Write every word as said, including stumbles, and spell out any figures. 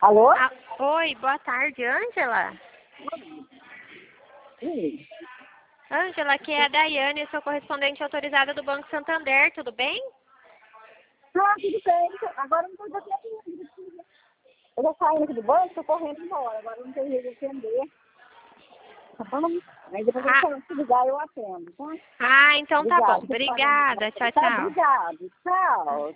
Alô? Ah, oi, boa tarde, Ângela. Sim. Ângela, aqui é a Daiane, sou correspondente autorizada do Banco Santander, tudo bem? Ah, tudo bem. Agora não estou atendendo. Eu já saí aqui do banco, estou correndo embora. Agora não tenho jeito de atender. Tá bom? Aí depois Ah, eu se ligar, eu atendo, tá? ah então tá bom. Obrigada. Obrigada. Tchau, Tá, tchau. obrigado. Tchau.